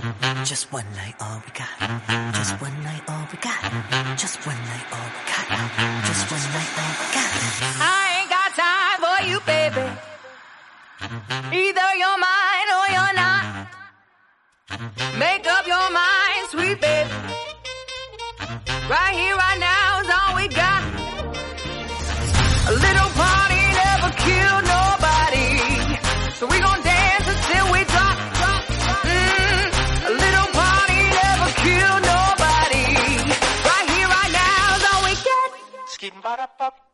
Just one night, all we got. Just one night, all we got. Just one night, all we got. Just one night, all we got. I ain't got time for you, baby. Either you're mine or you're not. Make up your mind, sweet baby. Right here, right now is all we got. A little party never killed nobody, so we gon' dance until we drop. A little party never killed nobody. Right here, right now is all we get.